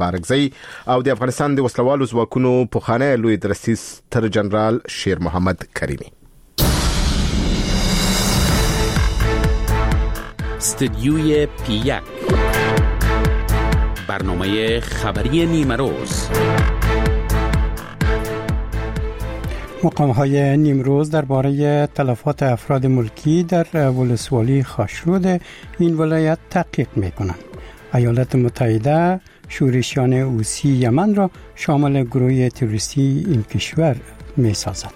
بارګزی او د افغانستان د وسلوالو ځواکونو پوخانه لوی درستیز تر جنرال شیر محمد کریمی. استدیوی پی1 برنامه خبری نیمروز. مقام‌های نیمروز درباره تلفات افراد ملکی در ولسوالی خاشرود این ولایت تحقیق می‌کنند. ایالات متحده شورشیان حوثی یمن را شامل گروه تروریستی این کشور می‌سازد.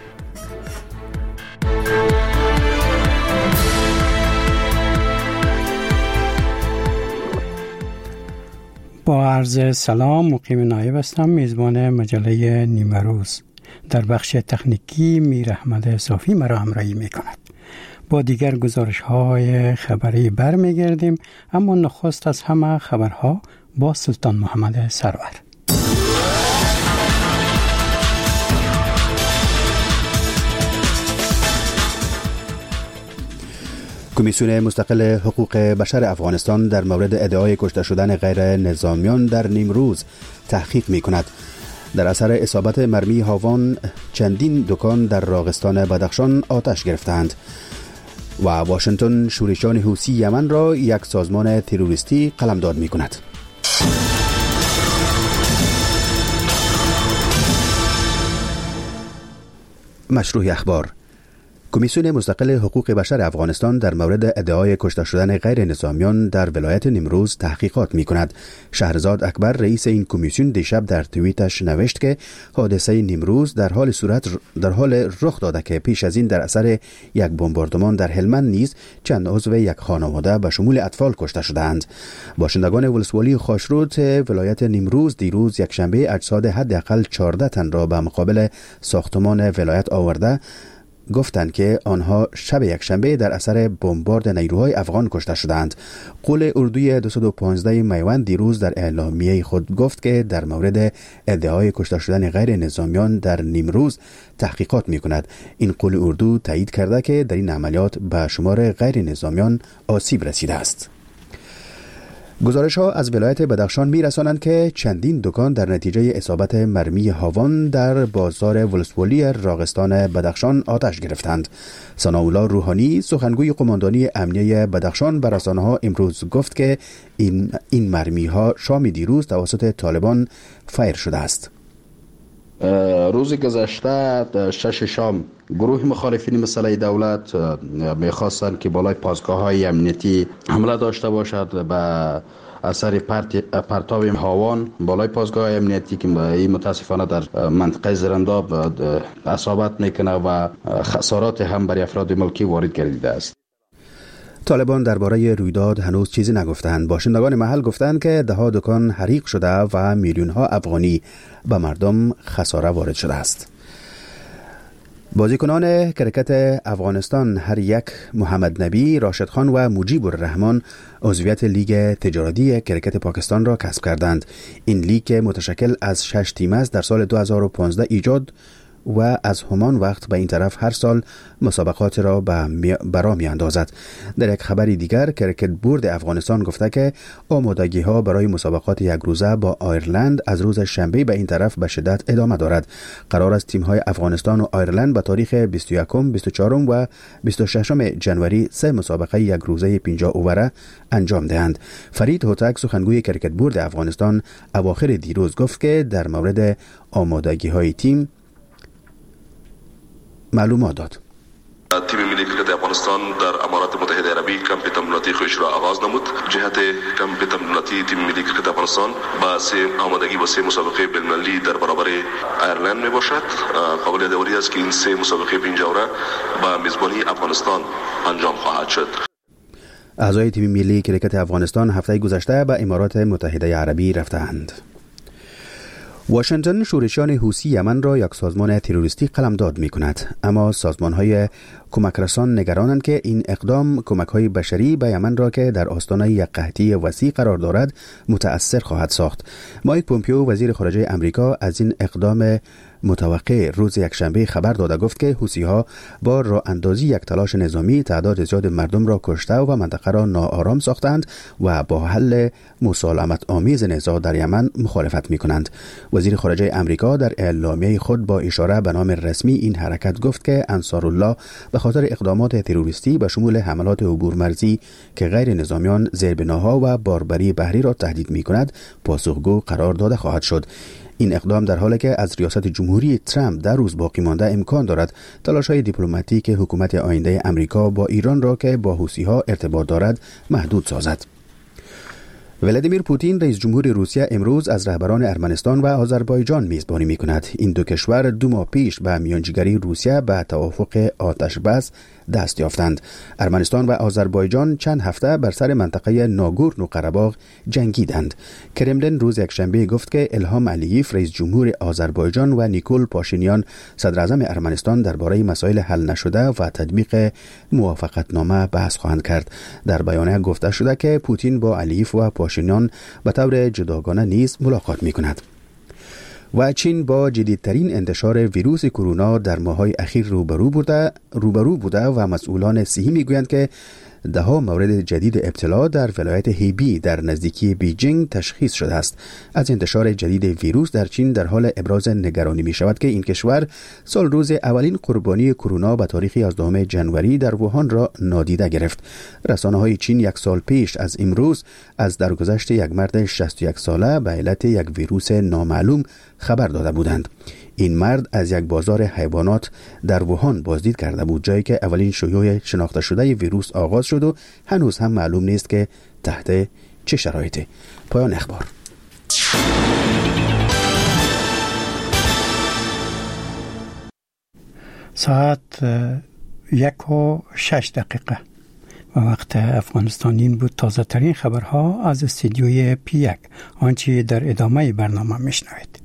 با عرض سلام، مقیم نایب هستم، میزبان مجله نیمروز. در بخش تکنیکی میر احمد صافی مرا همراهی میکند. با دیگر گزارش‌های خبری برمیگردیم، اما نخست از همه خبرها با سلطان محمد سرور. کمیسیون مستقل حقوق بشر افغانستان در مورد ادعای کشته شدن غیر نظامیان در نیمروز تحقیق می‌کند. در اثر اصابت مرمی هاوان چندین دکان در راغستان بدخشان آتش گرفتند و واشنگتن شورشیان حوثی یمن را یک سازمان تروریستی قلمداد می‌کند. مشروع اخبار. کمیسیون مستقل حقوق بشر افغانستان در مورد ادعای کشته شدن غیر نظامیان در ولایت نیمروز تحقیقات می کند. شهرزاد اکبر رئیس این کمیسیون دیشب در توییتش نوشت که حادثه نیمروز در حال رخ داده که پیش از این در اثر یک بمباردمان در هلمند نیز چند عضو یک خانواده به شمول اطفال کشته شدند. باشندگان ولسوالی خاشرود ولایت نیمروز دیروز یکشنبه اجساد حداقل 14 تن را به مقابل ساختمان ولایت آورده گفتند که آنها شب یکشنبه در اثر بمبارد نیروهای افغان کشته شدند. قول اردوی 215 میوند دیروز در اعلامیه خود گفت که در مورد ادعای کشته شدن غیر نظامیان در نیمروز تحقیقات می کند. این قول اردو تایید کرده که در این عملیات به شمار غیر نظامیان آسیب رسیده است. گزارش ها از ولایت بدخشان می رسانند که چندین دکان در نتیجه اصابت مرمی هاوان در بازار ولسوالی راغستان بدخشان آتش گرفتند. ثناءالله روحانی سخنگوی قماندانی امنیه بدخشان به رسانه ها امروز گفت که این مرمی ها شام دیروز توسط طالبان فایر شده است. روز گذشته 6 شام گروه مخالفین مسئله دولت میخواستند که بالای پاسگاه‌های امنیتی حمله داشته باشد به اثر پرتاب هاوان بالای پاسگاه امنیتی که متاسفانه در منطقه زرنداب اصابت میکنه و خسارات هم برای افراد ملکی وارد گردیده است. طالبان درباره رویداد هنوز چیزی نگفتند. باشندگان محل گفتند که ده‌ها دکان حریق شده و میلیون‌ها افغانی به مردم خساره وارد شده است. بازیکنان کرکت افغانستان هر یک محمد نبی، راشد خان و مجیب الرحمن عضویت لیگ تجارتی کرکت پاکستان را کسب کردند. این لیگ متشکل از 6 تیم است در سال 2015 ایجاد و از همان وقت به این طرف هر سال مسابقات را برا می اندازد. در یک خبری دیگر کرکت بورد افغانستان گفته که آمادگی ها برای مسابقات یک روزه با آیرلند از روز شنبه به این طرف به شدت ادامه دارد. قرار است تیم های افغانستان و آیرلند به تاریخ 21 24 و 26 جنوری 3 مسابقه یک روزه 50 اووره انجام دهند. فرید هوتک سخنگوی کرکت بورد افغانستان اواخر دیروز گفت که در مورد آمادگی های تیم معلومات داد. تیم ملی کرکت افغانستان در امارات متحده عربی کمپ تمریناتی خودش را آغاز نمود. جهت کمپ تمریناتی تیم ملی کرکت افغانستان با آمادگی با 3 مسابقه بین‌المللی در برابر آیرلند می باشد. قابل یادآوری است که این 3 مسابقه 50 اوره با میزبانی افغانستان انجام خواهد شد. اعضای تیم ملی کرکت افغانستان هفته گذشته به امارات متحده عربی رفتند. واشنگتن شورشیان حوثی یمن را یک سازمان تروریستی قلمداد می کند، اما سازمان‌های کمکرسان نگرانند که این اقدام کمک‌های بشری به یمن را که در آستانه یک قحطی وسیع قرار دارد متأثر خواهد ساخت. مایک پومپیو وزیر خارجه آمریکا از این اقدام متوقع روز یکشنبه خبر داده گفت که حوثی‌ها با راه اندازی یک تلاش نظامی تعداد زیاد مردم را کشته و منطقه را ناآرام ساختند و با حل مسالمت آمیز نزاع در یمن مخالفت می‌کنند. وزیر خارجه امریکا در اعلامیه خود با اشاره به نام رسمی این حرکت گفت که انصارالله به خاطر اقدامات تروریستی به شمول حملات عبورمرزی که غیر نظامیان زیربناها و باربری بحری را تهدید می‌کند پاسخگو قرار داده خواهد شد. این اقدام در حالی که از ریاست جمهوری ترامپ در روز باقی مانده امکان دارد تلاش‌های دیپلماتیک حکومت آینده امریکا با ایران را که با حوثی‌ها ارتباط دارد محدود سازد. ولادیمیر پوتین رئیس جمهور روسیه امروز از رهبران ارمنستان و آذربایجان میزبانی می‌کند. این دو کشور 2 ماه پیش به میانجیگری روسیه به توافق آتش بس دست یافتند. ارمنستان و آذربایجان چند هفته بر سر منطقه ناگورنو قره‌باغ جنگیدند. کرملین روز یکشنبه گفت که الهام علییف رئیس جمهور آذربایجان و نیکول پاشینیان صدر اعظم ارمنستان درباره مسائل حل نشده و تطبیق موافقتنامه بحث خواهند کرد. در بیانیه گفته شده که پوتین با علییف و پاشینیان به طور جداگانه نیز ملاقات می‌کند. و چین با جدیدترین انتشار ویروس کرونا در ماه‌های اخیر روبرو بوده و مسئولان صحی میگویند که ده‌ها مورد جدید ابتلا در ولایت هیبی در نزدیکی بیجینگ تشخیص شده است. از انتشار جدید ویروس در چین در حال ابراز نگرانی می شود که این کشور سال روز اولین قربانی کرونا به تاریخ 11 جنوری در ووهان را نادیده گرفت. رسانه‌های چین یک سال پیش از امروز از درگذشت یک مرد 61 ساله به علت یک ویروس نامعلوم خبر داده بودند. این مرد از یک بازار حیوانات در ووهان بازدید کرده بود، جایی که اولین شیوع شناخته شده ویروس آغاز شد و هنوز هم معلوم نیست که تحت چه شرایطی. پایان اخبار. ساعت 1:06 و وقت افغانستان. این بود تازه ترین خبرها از استودیوی پی 1، آنچه در ادامه برنامه میشنوید.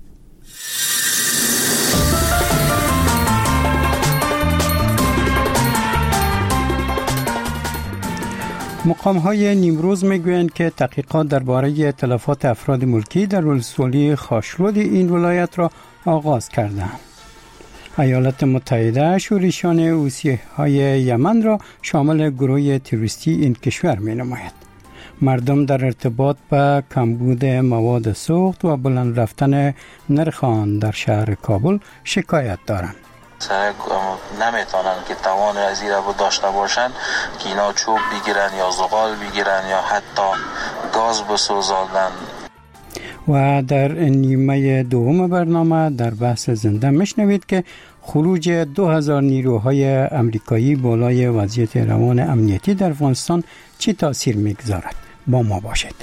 مقام‌های نیمروز میگویند که تحقیقات درباره تلفات افراد ملکی در ولسوالی خاشرود این ولایت را آغاز کردند. ایالات متحده شورشیان حوثی‌های یمن را شامل گروه تروریستی این کشور می‌نماید. مردم در ارتباط با کمبود مواد سوخت و بلند رفتن نرخ آن در شهر کابل شکایت دارند. نمیتونن که توان از این رو داشته باشن که اینا چوب بگیرن یا زغال بگیرن یا حتی گاز بسوزانن. و در نیمه دوم برنامه در بحث زنده میشنوید که خروج 2000 نیروهای امریکایی بالای وضعیت روان امنیتی در افغانستان چه تاثیر میگذارد. با ما باشید.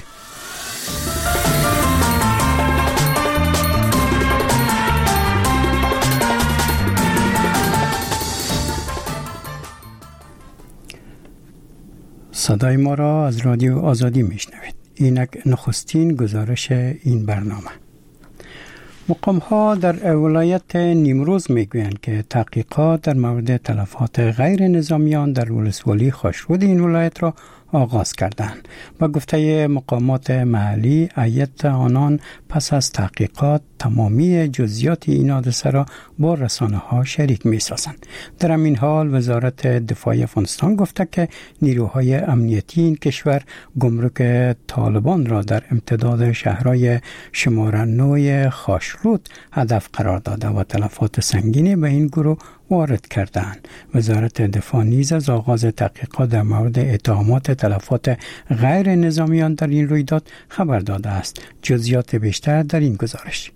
صدای ما را از رادیو آزادی میشنوید. اینک نخستین گزارش این برنامه. مقام‌ها در ولایت نیمروز میگویند که تحقیقات در مورد تلفات غیر نظامیان در ولسوالی خاشرود این ولایت را آغاز کردند. با گفته مقامات محلی، هیئت آنان پس از تحقیقات تمامی جزئیات این حادثه را با رسانه‌ها شریک می‌سازند. در همین حال وزارت دفاع افغانستان گفته که نیروهای امنیتی این کشور گمرک طالبان را در امتداد شهرهای شماره 9 خاشرود هدف قرار داده و تلفات سنگینی به این گروه وارد کردند. وزارت دفاع نیز از آغاز تحقیقات در مورد اتهامات تلفات غیر نظامیان در این رویداد خبر داده است. جزئیات بیشتر در این گزارش.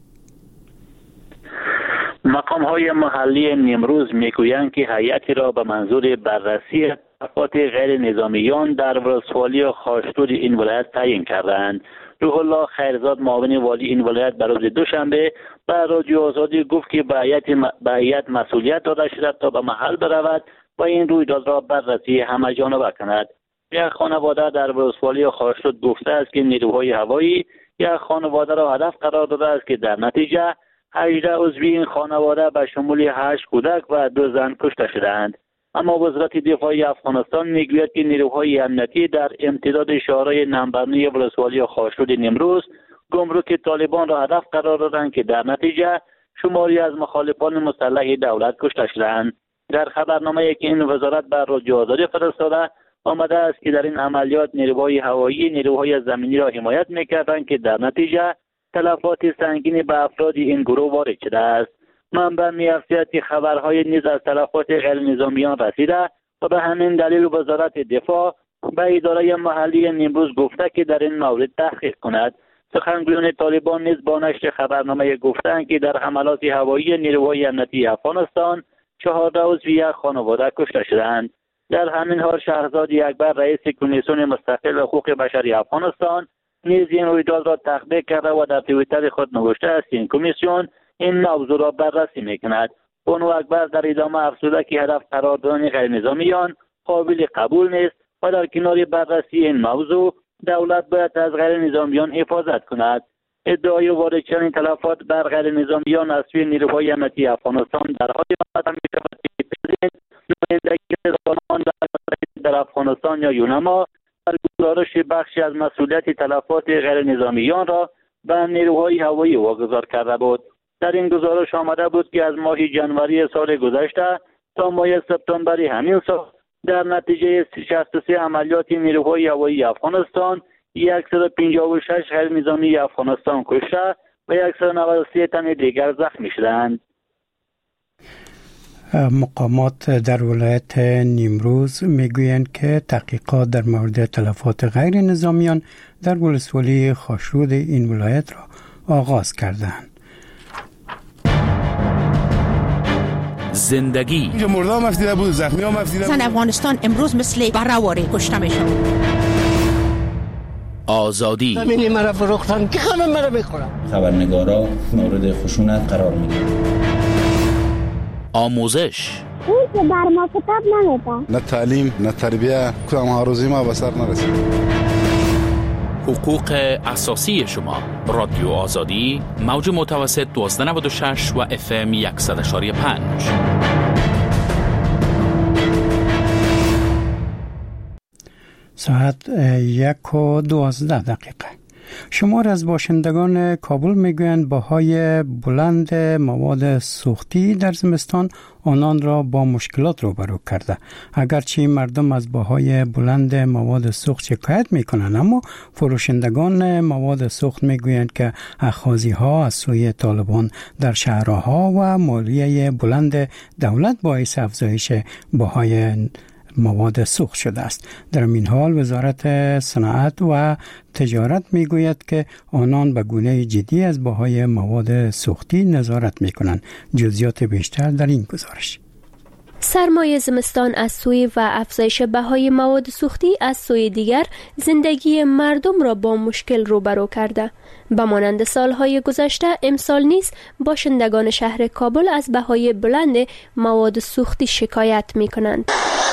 مقام‌های محلی نیمروز میگویند که هیئتی را به منظور بررسی تلفات غیر نظامیان در ولسوالی خاشرود این ولایت تعیین کردند. روح الله خیرزاد معاون والی این ولایت به روز دوشنبه به رادیو آزادی گفت که به هیئت مسئولیت داده شده تا به محل برود و این رویداد را بررسی همه‌جانبه کند. یک خانواده در ولسوالی خاشرود گفته است که نیروهای هوایی یک خانواده را هدف قرار داده است که در نتیجه 18 عضو این خانواده به شمول 8 کودک و 2 زن کشته شدند. اما وزارت دفاع افغانستان میگوید که نیروهای امنیتی در امتداد شهرهای نمبرنی ولسوالی خاشرود نیمروز گمرک طالبان را هدف قرار دادند که در نتیجه شماری از مخالفان مسلح دولت کشته شدند. در خبرنامه‌ای که این وزارت بر رادیو آزادی فرستاده آمده است که در این عملیات نیروهای هوایی نیروهای زمینی را حمایت می‌کردند که در نتیجه تلفات سنگینی به افراد این گروه وارد شده است. منبع می‌افزاید که خبرهای نیز از تلفات غیر نظامیان رسیده و به همین دلیل وزارت دفاع به اداره محلی نیمروز گفته که در این مورد تحقیق کند. سخنگویان طالبان نیز با نشر خبرنامه گفتند که در حملات هوایی نیروهای امنیتی افغانستان 14 عضو یک خانواده کشته شدند. در همین حال شهرزاد اکبر رئیس کمیسیون مستقل حقوق بشری افغانستان نیز این رویداد را تقبیح کرده و در توییتر خود نوشته است این کمیسیون این موضوع را بررسی میکند. بانو اکبر در ادامه افزوده که هدف قرار دادن غیر نظامیان قابل قبول نیست و در کنار بررسی این موضوع دولت باید از غیر نظامیان حفاظت کند. ادعای وارد شدن تلفات بر غیر نظامیان از سوی نیروهای امنیتی افغانستان در حالی مطرح می‌شود که پرزیدنت نمایندگی زنان در افغانستان یا یونما در گزارش بخشی از مسئولیت تلفات غیر نظامیان را به نیروهای هوایی واگذار کرده بود. در این گزارش آمده بود که از ماه جنوری سال گذشته تا ماه سپتامبر همین سال در نتیجه 63 عملیات نیروهای هوایی افغانستان 156 غیر نظامی افغانستان کشته و 193 تن دیگر زخمی شدند. مقامات در ولایت نیمروز میگویند که تحقیقات در مورد تلفات غیر نظامیان در ولسوالی خاشرود این ولایت را آغاز کردند. زندگی اینجا مردم مفتیده بود، زخمی ها مفتیده بود. افغانستان امروز مثل برآوری کشته میشه. آزادی زمینی مرا فروختن که خانم مرا میخورن. خبرنگارا مورد خشونت قرار میگیرن. آموزش اون که بر ما کتاب نمیده. نه تعلیم نه تربیه کدام آرزوی ما به سر نرسید. حقوق اساسی شما. رادیو آزادی موج متوسط 1296 و FM 100.5. ساعت 1:12. شمار از باشندگان کابل میگویند بهای بلند مواد سوختی در زمستان آنان را با مشکلات روبرو کرده. اگرچه مردم از بهای بلند مواد سوخت شکایت میکنند، اما فروشندگان مواد سوخت میگویند که اخاذی ها از سوی طالبان در شهرها و مالیه بلند دولت باعث افزایش بهای مواد سوخت شده است. در این حال وزارت صنعت و تجارت میگوید که آنان به گونه جدی از بهای مواد سوختی نظارت میکنند. جزئیات بیشتر در این گزارش. سرمایه زمستان از سوی و افزایش بهای مواد سوختی از سوی دیگر زندگی مردم را با مشکل روبرو کرده. به مانند سالهای گذشته امسال نیز باشندگان شهر کابل از بهای بلند مواد سوختی شکایت میکنند.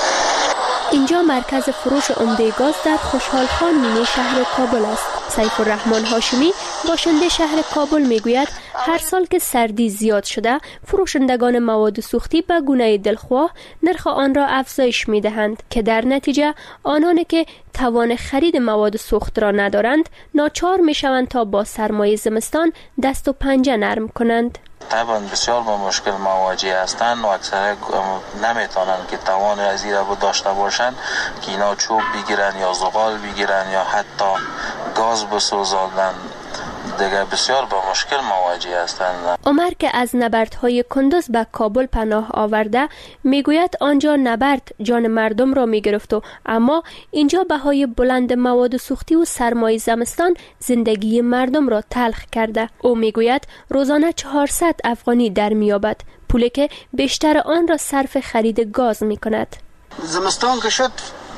اینجا مرکز فروش عمده گاز در خوشحال خان مینی شهر کابل است. سیف الرحمن هاشمی باشنده شهر کابل میگوید هر سال که سردی زیاد شده فروشندگان مواد سوختی به گونه دلخواه نرخ آن را افزایش میدهند که در نتیجه آنان که توان خرید مواد سوخت را ندارند ناچار میشوند تا با سرمایه زمستان دست و پنجه نرم کنند. طبعا بسیار با مشکل مواجه هستند و اکثر نمیتونن که توان از این رو داشته باشند که اینا چوب بگیرن یا زغال بگیرن یا حتی گاز بسوزاندن. دیگه بسیار با مشکل مواجه هستند. عمر که از نبردهای کندوز به کابل پناه آورده میگوید آنجا نبرد جان مردم را میگرفت و اما اینجا بهای بلند مواد سوختی و سرمایه زمستان زندگی مردم را تلخ کرده. او میگوید روزانه 400 افغانی در میابد، پولی که بیشتر آن را صرف خرید گاز میکند. زمستان که شد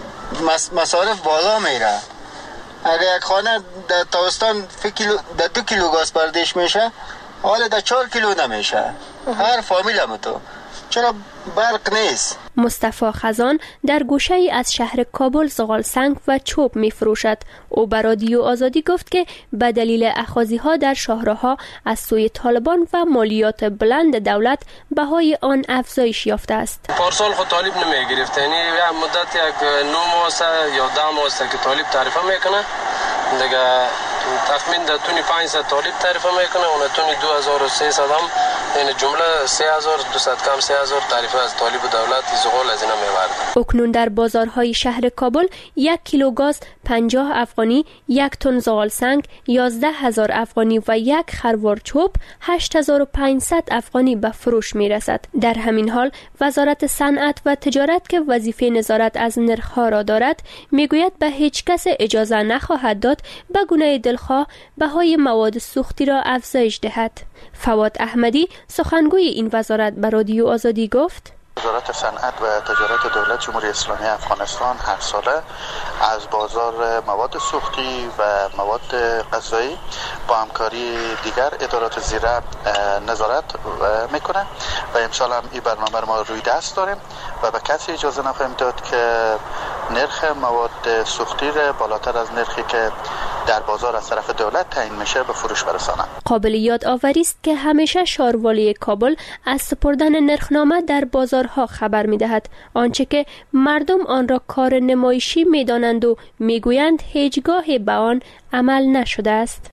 مصارف بالا میره. اگر یک خانه در تابستان در 2 کیلو گاز پرداخت میشه، حالا در 4 کیلو نمیشه. هر فامیل هم تو چرا برق نیست. مصطفی خزان در گوشه ای از شهر کابل زغال سنگ و چوب می فروشد. او به رادیو آزادی گفت که به دلیل اخاذی ها در شهرها از سوی طالبان و مالیات بلند دولت بهای آن افزایش یافته است. پارسال خود طالب نمی گرفت، یعنی مدت یک 9 ماه یا 10 ماه که طالب تعرفه میکنه، دیگه تخمین در تونی 500 طالب تعریف میکنه، اون تونی 2300 هم این جمله 3200 کم 3000 تعریف از طالب دولت زغال از اینا میبرد. اکنون در بازارهای شهر کابل 1 کیلو گاز 50 افغانی، 1 تن زغال سنگ 11000 افغانی و 1 خروار چوب 8500 افغانی به فروش میرسد. در همین حال وزارت صنعت و تجارت که وظیفه نظارت از نرخ‌ها را دارد میگوید به هیچ کس اجازه نخواهد داد به گونه دلخواه بهای مواد سوختی را افزایش دهد. فواد احمدی سخنگوی این وزارت به رادیو آزادی گفت: وزارت صنعت و تجارت دولت جمهوری اسلامی افغانستان هر ساله از بازار مواد سوختی و مواد غذایی با همکاری دیگر ادارات زیره نظارت میکنه و امسال هم این برنامه ما روی دست داریم و به کسی اجازه نخواهیم داد که نرخ مواد سوختی را بالاتر از نرخی که در بازار از طرف دولت تعیین میشه به فروش برسانند. قابل یادآوری است که همیشه شاروالی کابل از سپردن نرخنامه در بازارها خبر میدهد، آنچه که مردم آن را کار نمایشی میدانند و میگویند هیچگاه به آن عمل نشده است.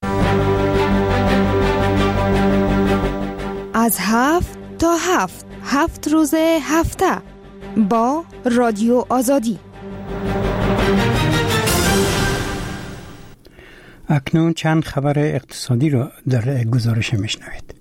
از 7 تا 7 روز هفته با رادیو آزادی. اکنون چند خبر اقتصادی را در گزارش میشنوید.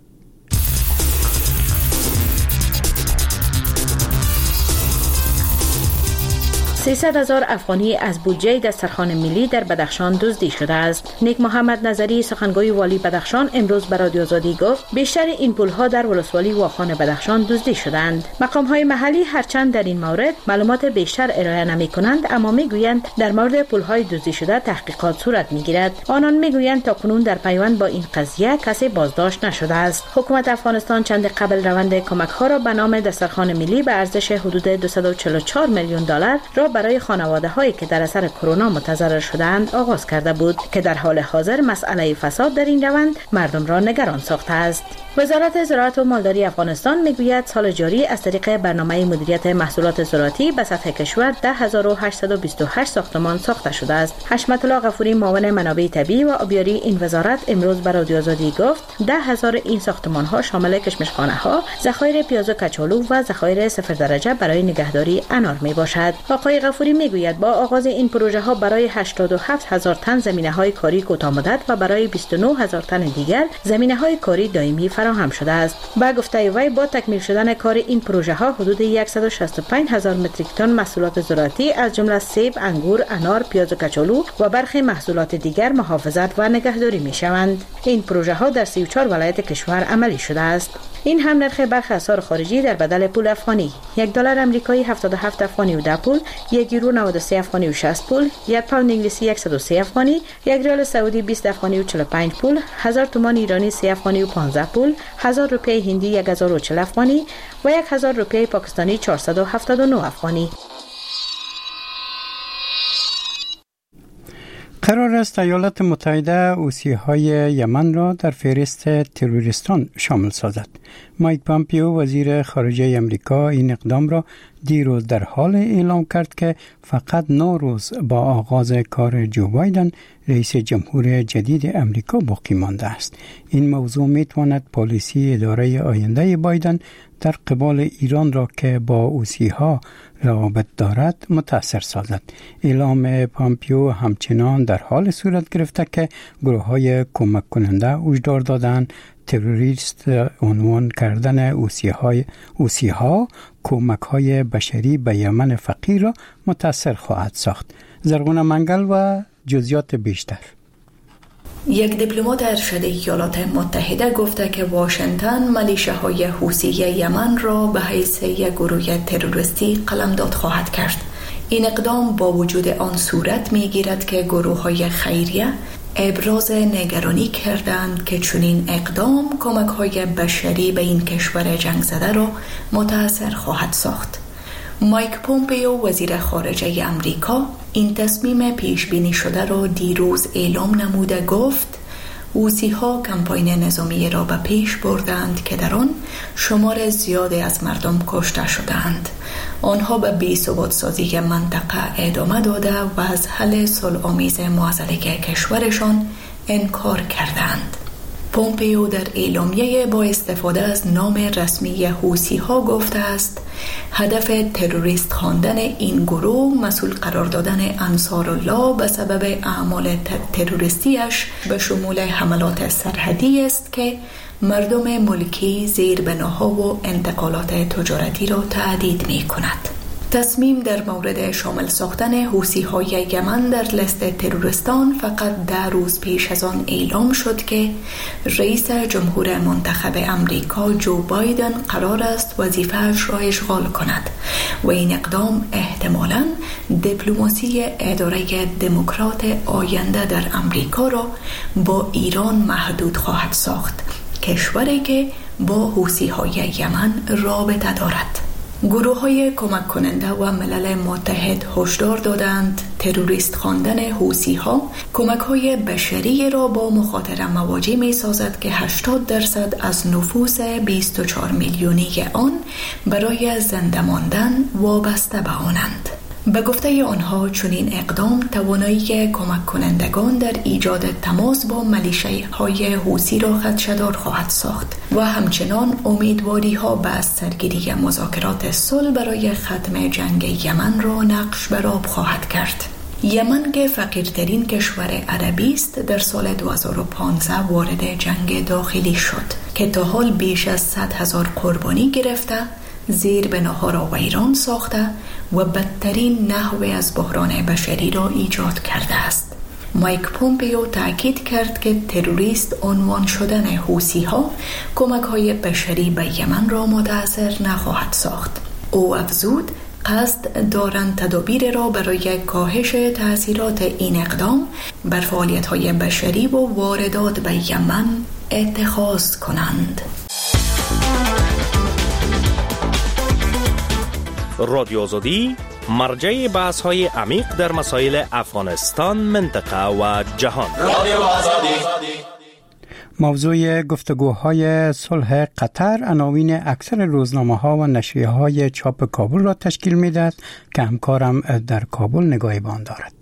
300,000 افغانی از بودجه دسترخوان ملی در بدخشان دزدی شده است. نیک محمد نظری سخنگوی والی بدخشان امروز به رادیو آزادی گفت بیشتر این پولها در ولسوالی واخان بدخشان دزدی شدند. مقام‌های محلی هرچند در این مورد معلومات بیشتر ارائه نمی‌کنند، اما می‌گویند در مورد پولهای دزدی شده تحقیقات صورت می‌گیرد. آنان می‌گویند تاکنون در پیوند با این قضیه کسی بازداشت نشده است. حکومت افغانستان چند قبل روند کمک‌ها را به نام دسترخوان ملی به ارزش حدود 244 میلیون دلار را برای خانواده‌هایی که در اثر کرونا متضرر شده‌اند آغاز کرده بود که در حال حاضر مسئله فساد در این روند مردم را نگران ساخته است. وزارت زراعت و مالداری افغانستان میگوید سال جاری از طریق برنامه مدیریت محصولات زراعتی به سطح کشور 10828 ساختمان ساخته شده است. حشمت الله غفوری معاون منابع طبیعی و آبیاری این وزارت امروز به رادیو آزادی گفت 10,000 این ساختمان‌ها شامل کشمشخانه‌ها، ذخایر پیاز و کچالو و ذخایر 0 درجه برای نگهداری انار میباشد. آقای غفوری میگوید با آغاز این پروژه ها برای 87,000 تن زمینه‌های کاری کوتاه‌مدت و برای 29,000 تن دیگر زمینه‌های کاری دائمی فراهم شده است. با گفته وی با تکمیل شدن کار این پروژه ها حدود 165,000 متریک تن محصولات زراعتی از جمله سیب، انگور، انار، پیاز و کچالو و برخی محصولات دیگر محافظت و نگهداری می شوند. این پروژه ها در 34 ولایت کشور عملی شده است. این هم نرخ برخی اسعار خارجی در بدل پول افغانی: $1 آمریکایی 77 افغانی و 10 پول، 1 یورو 93 افغانی و 60 پول، 1 پوند انگلیسی 103 افغانی، 1 ریال سعودی 20 افغانی و 45 پول، 1000 تومان ایرانی 3 افغانی و 15 پول، 1000 روپیه هندی 1040 افغانی و 1000 روپیه پاکستانی 479 افغانی. قرار است ایالات متحده حوثی‌های یمن را در فهرست تروریستان شامل سازد. مایک پامپیو وزیر خارجه امریکا این اقدام را دیروز در حال اعلام کرد که فقط 9 روز با آغاز کار جو بایدن رئیس جمهور جدید امریکا باقی مانده است. این موضوع میتواند پالیسی اداره آینده بایدن در قبال ایران را که با حوثی‌ها روابط دارد متأثر سازد. اعلام پامپیو همچنان در حال صورت گرفته که گروه‌های کمک کننده هشدار دادند تروریست عنوان کردن حوثی‌ها کمک‌های بشری به یمن فقیر را متأثر خواهد ساخت. زرغونه منگل و جزئیات بیشتر. یک دیپلمات ارشد ایالات متحده گفته که واشنگتن میلیشیاهای حوثی یمن را به حیث یک گروه تروریستی قلمداد خواهد کرد. این اقدام با وجود آن صورت می‌گیرد که گروه‌های خیریه ابراز نگرانی کردند که چنین اقدام کمک‌های بشری به این کشور جنگ زده را متأثر خواهد ساخت. مایک پومپیو وزیر خارجه امریکا این تصمیم پیش بینی شده را دیروز اعلام نموده گفت حوثی‌ها کمپاین نظامی را به پیش بردند که در آن شمار زیادی از مردم کشته شدند. آنها به بی‌ثبات سازی منطقه ادامه داده و از حل صلح‌آمیز معضله کشورشان انکار کردند. پومپیو در اعلامیه با استفاده از نام رسمی حوثی ها گفته است هدف تروریست خواندن این گروه مسئول قرار دادن انصارالله به سبب اعمال تروریستیش به شمول حملات سرحدی است که مردم ملکی، زیربناها و انتقالات تجارتی را تهدید می کند. تصمیم در مورد شامل ساختن حوثی‌های یمن در لیست تروریستان فقط 10 روز پیش از آن اعلام شد که رئیس جمهور منتخب امریکا جو بایدن قرار است وظیفه‌اش را اشغال کند و این اقدام احتمالاً دیپلماسی اداره دموکرات آینده در امریکا را با ایران محدود خواهد ساخت، کشوری که با حوثی‌های یمن رابطه دارد. گروه‌های کمک کننده و ملل متحد هشدار دادند تروریست خواندن حوثی‌ها کمک‌های بشری را با مخاطره مواجه می‌سازد که 80% از نفوس 24 میلیونی آن برای زنده ماندن وابسته به آنند. به گفته آنها چنین اقدام توانایی کمک کنندگان در ایجاد تماس با میلیشیاهای حوثی را خدشه‌دار خواهد ساخت و همچنان امیدواری ها به سرگیری مذاکرات صلح برای ختم جنگ یمن را نقش بر آب خواهد کرد. یمن که فقیرترین کشور عربی است در سال 2015 وارد جنگ داخلی شد که تا حال بیش از 100,000 قربانی گرفته، زیربناها را ویران ساخته و بدترین نحوه از بحران بشری را ایجاد کرده است. مایک پومپیو تاکید کرد که تروریست عنوان شدن حوثی‌ها کمک‌های بشری به یمن را متأثر نخواهد ساخت. او افزود قصد دارند تدابیر را برای کاهش تأثیرات این اقدام بر فعالیت‌های بشری و واردات به یمن اتخاذ کنند. رادیو آزادی مرجع بحث‌های عمیق در مسائل افغانستان، منطقه و جهان. رادیو آزادی. موضوع گفتگوهای صلح قطر عناوین اکثر روزنامه‌ها و نشریه‌های چاپ کابل را تشکیل می‌دهد که همکارم در کابل نگاهی به آن دارد.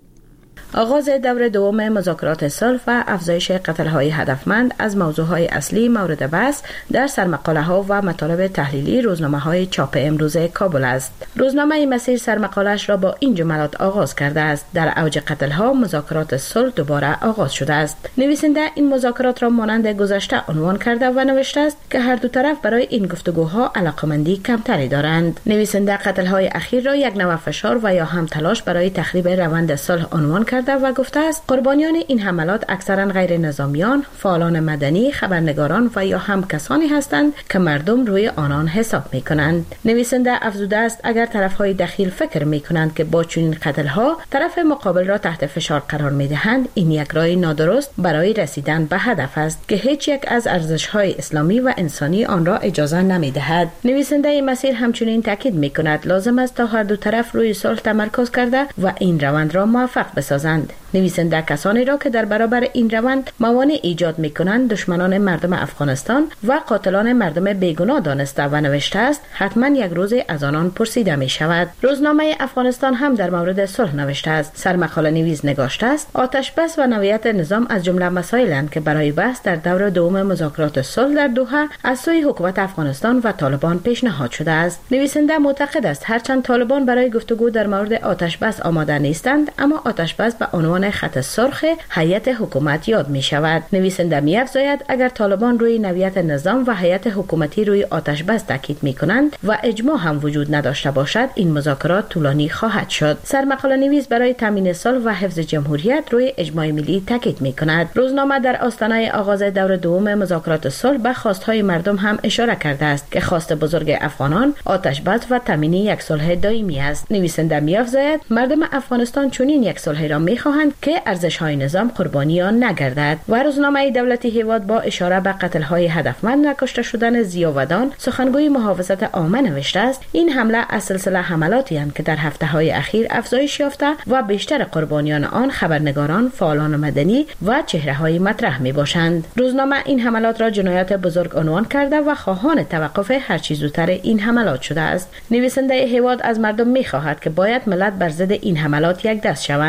آغاز دور دوم مذاکرات صلح و افزایش قتل‌های هدفمند از موضوعهای اصلی مورد بحث در سرمقاله‌ها و مطالب تحلیلی روزنامه‌های چاپ امروز کابل است. روزنامه مسیر سرمقاله‌اش را با این جملات آغاز کرده است: در اوج قتل‌ها مذاکرات صلح دوباره آغاز شده است. نویسنده این مذاکرات را مانند گذشته عنوان کرده و نوشته است که هر دو طرف برای این گفتگوها علاقمندی کمتری دارند. نویسنده قتل‌های اخیر را یک نوع فشار و یا هم تلاش برای تخریب روند صلح عنوان کرده و گفته است قربانیان این حملات اکثرا غیر نظامیان، فعالان مدنی، خبرنگاران و یا هم کسانی هستند که مردم روی آنان حساب می کنند. نویسنده افزوده است اگر طرفهای دخیل فکر می کنند که با چنین قتل‌ها طرف مقابل را تحت فشار قرار می دهند، این یک راه نادرست برای رسیدن به هدف است که هیچ یک از ارزش‌های اسلامی و انسانی آن را اجازه نمی دهد. نویسنده مسیر همچنین تاکید می کند لازم است تا هر دو طرف روی صلح تمرکز کرده و این روند را موفق بسازند. نویسنده کسانی را که در برابر این روند موانع ایجاد می‌کنند دشمنان مردم افغانستان و قاتلان مردم بیگناه دانسته و نوشته است حتما یک روز از آنان پرسیده می شود. روزنامه افغانستان هم در مورد صلح نوشته است. سرمقاله نویس نگاشته است آتش بس و نوعیت نظام از جمله مسائلند که برای بحث در دور دوم مذاکرات صلح در دوحه از سوی حکومت افغانستان و طالبان پیشنهاد شده است. نویسنده معتقد است هرچند طالبان برای گفتگو در مورد آتش بس آماده نیستند، اما آتش بس به عنوان خط سرخ هیئت حکومت یاد می شود. نویسنده می افزاید اگر طالبان روی نوعیت نظام و هیئت حکومتی روی آتش بس تاکید می کنند و اجماع هم وجود نداشته باشد این مذاکرات طولانی خواهد شد. سرمقاله نویس برای تامین صلح و حفظ جمهوریت روی اجماع ملی تاکید می کند. روزنامه در آستانه آغاز دور دوم مذاکرات صلح به خواستهای مردم هم اشاره کرده است که خواست بزرگ افغانان آتش بس و تامین یک صلح دائمی است. نویسنده می افزاید مردم افغانستان چنین یک صلح را می خواهند که ارزش‌های نظام قربانی آن نگردد. و روزنامه دولتی هیواد با اشاره به قتل‌های هدفمند و کشته شدن زیاودان سخنگوی محافظت عامه نوشته است این حمله از سلسله حملاتی است که در هفته‌های اخیر افزایش یافته و بیشتر قربانیان آن خبرنگاران، فعالان مدنی و چهره‌های مطرح می‌باشند. روزنامه این حملات را جنایت بزرگ عنوان کرده و خواهان توقف هر چه زودتر این حملات شده است. نویسنده هیواد از مردم می‌خواهد که باید ملت بر ضد این حملات یک دست شوند و با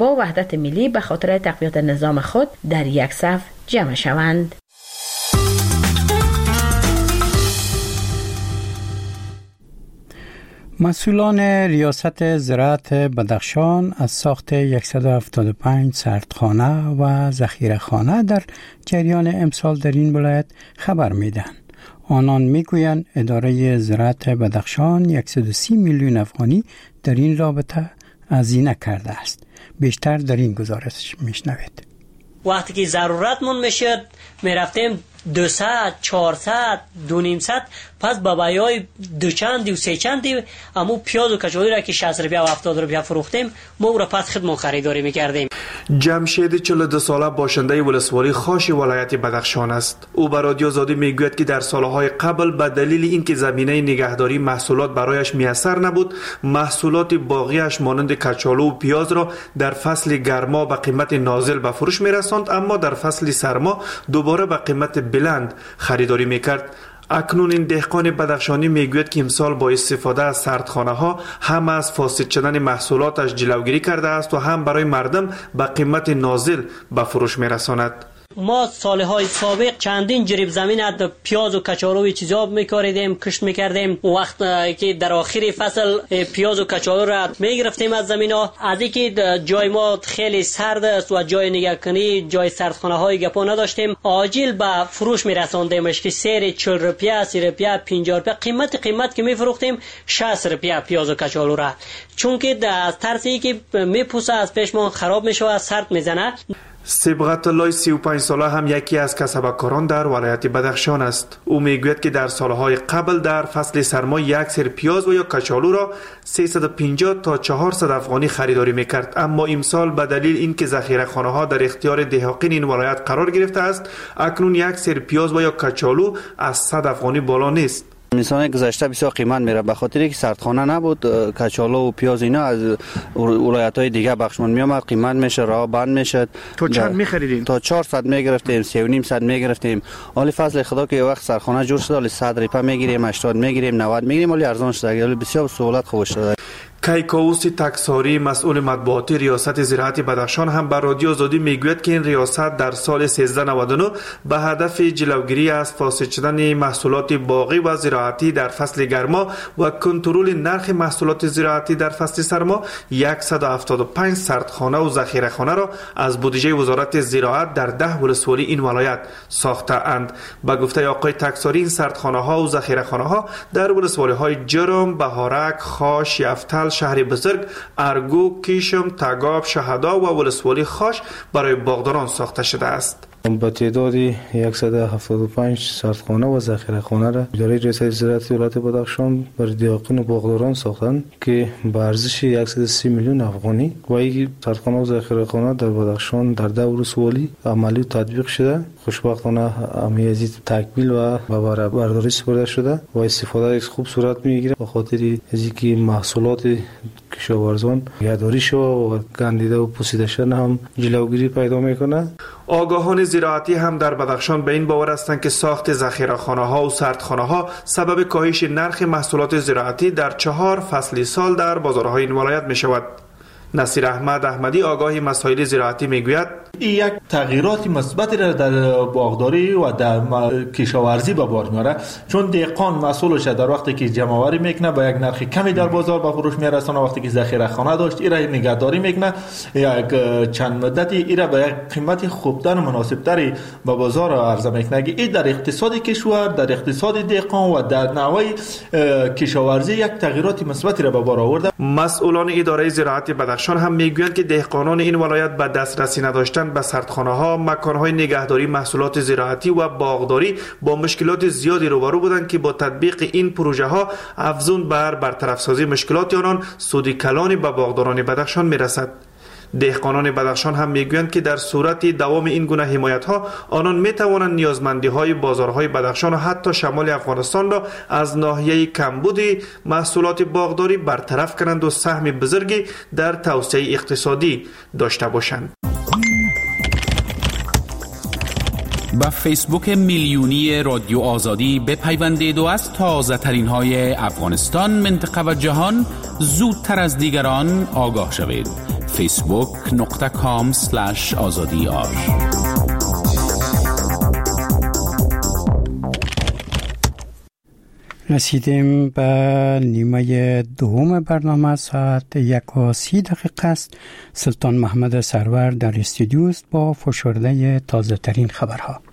با وحدت ملی به خاطر تقویت نظام خود در یک صف جمع شوند. مسئولان ریاست زراعت بدخشان از ساخت 175 سردخانه و ذخیره‌خانه در جریان امسال در این ولایت خبر میدهند. آنان میگویند اداره زراعت بدخشان 130 میلیون افغانی در این رابطه هزینه کرده است. بیشتر در این گزارش میشنوید. وقتی که ضرورتمون میشد میرفتیم 200 400 200 پس بابایای دو چندی و سه چندی امو پیاز و کچالو را که 60 روپیه و 70 روپیه فروختیم ما او را پس خودمون خریداری میکردیم. جمشید 42 ساله باشنده ولسوالی خاش ولایت بدخشان است. او به رادیو آزادی میگوید که در سالهای قبل به دلیل اینکه زمینه نگهداری محصولات برایش میسر نبود، محصولات باقیش مانند کچالو و پیاز را در فصل گرما به قیمت نازل به فروش میرساند، اما در فصل سرما دوباره به قیمت بلند خریداری میکرد. اکنون این دهقان بدخشانی میگوید که امسال با استفاده از سردخانه ها هم از فاسد شدن محصولاتش جلوگیری کرده است و هم برای مردم به قیمت نازل به فروش میرساند. ما سالهای سابق چندین جریب زمین از پیاز و کچالو چیزا میکاریدیم، کشت میکردیم. وقت که در آخر فصل پیاز و کچالو را میگرفتیم از زمینا، از اینکه جای ما خیلی سرد است و جای نگهکنی جای سردخانه های گپا نداشتیم، عاجل به فروش میرساندیمش که سیر 40 روپیه 30 روپیه 50 روپیه قیمت که میفروختیم 60 روپیه پیاز و کچالو را، چون که از ترسی که میپوسه از پیشمان خراب میشه سرد میزنه. صبغت الله 35 ساله هم یکی از کسبکاران در ولایت بدخشان است. او میگوید که در سالهای قبل در فصل سرما یک سر پیاز و یا کچالو را 350 تا 400 افغانی خریداری میکرد، اما امسال به دلیل اینکه ذخیره‌خانه ها در اختیار دهقان این ولایت قرار گرفته است، اکنون یک سر پیاز و یا کچالو از 100 افغانی بالا نیست. سال گذشته بسیار قیمت میره به خاطر اینکه سردخانه نبود، کچالو و پیاز اینا از ولایت‌های دیگه بخشمون میومد، قیمت میشه راه بند میشد. تو چند میخریدین؟ تا 400 میگرفتیم، 3.5 میگرفتیم. حالی فصل خدا که وقت سردخانه جور شد، حالی 100 روپیه میگیریم، 80 میگیریم، 90 میگیریم، حالی ارزان شده، حالی بسیار سهولت خوب شده. کیکاووس تکساری مسئول مطبوعاتی ریاست زراعت بدخشان هم بر رادیو آزادی میگوید که این ریاست در سال 1399 به هدف جلوگیری از فاسد شدن محصولات باغی و زراعتی در فصل گرما و کنترل نرخ محصولات زراعتی در فصل سرما 175 سردخانه و ذخیره‌خانه را از بودجه وزارت زراعت در 10 ولسوالی این ولایت ساخته اند. به گفته آقای تکساری این سردخانه ها و ذخیره‌خانه ها در ولسوالی های جرم، بهارک، خاش، یفتل، شهر بزرگ، ارگو، کیشم، تگاب، شهدا و ولسوالی خاش برای باغداران ساخته شده است. با تعدادی 175 سردخانه و ذخیره‌خانه را اداره ریاست زراعت ولایت بدخشان برای دهقان و باغداران ساختند که به ارزش 130 میلیون افغانی و این سردخانه و ذخیره‌خانه در بدخشان در 10 ولسوالی عملی تطبیق شده. خوشبختانه امیزی تکمیل و به برداری سپرده شده و استفاده خوب صورت میگیره به خاطر اینکه محصولات کشاورزان نگهداری شده و گندیده و پوسیده شدن هم جلوگیری پیدا میکنه. آگاهان زراعتی هم در بدخشان به این باور هستند که ساخت ذخیره‌خانه‌ها و سردخانه‌ها سبب کاهش نرخ محصولات زراعتی در 4 فصل سال در بازارهای این ولایت می‌شود. نصیر احمد احمدی آگاه مسائل زراعتی میگوید این یک تغییرات مثبتی را در باغداری و در کشاورزی به بار میاره، چون دهقان مسئولش در وقتی که جمع‌آوری میکنه با یک نرخ کمی در بازار به فروش میرسونه، وقتی که ذخیره‌خانه داشت این را نگهداری میکنه یک چند مدتی این را به یک قیمت خوبتر و مناسبتری به بازار عرضه میکنه. این در اقتصاد کشور، در اقتصاد دهقان و در نوع کشاورزی یک تغییرات مثبتی را به بار آورده. مسئولان اداره زراعت بدخشان هم میگویند که دهقانان این ولایت به دسترسی نداشتن به سردخانه‌ها، مکان‌های نگهداری محصولات زراعتی و باغداری با مشکلات زیادی روبرو بودند که با تطبیق این پروژه ها افزون بر برطرف سازی مشکلات آنان سود کلانی به باغداران بدخشان میرسد. دهقانان بدخشان هم میگویند که در صورت دوام این گونه حمایت‌ها آنان میتوانند نیازمندی‌های بازارهای بدخشان و حتی شمال افغانستان را از ناحیه کمبود محصولات باغداری برطرف کنند و سهم بزرگی در توسعه اقتصادی داشته باشند. با فیسبوک میلیونی رادیو آزادی بپیوندید و از تازه ترین های افغانستان، منطقه و جهان زودتر از دیگران آگاه شوید. facebook.com/azadiar. رسیدیم به نیمه دوم برنامه. ساعت 1:30 است. سلطان محمد سرور در استودیو است با فشرده تازه ترین خبرها.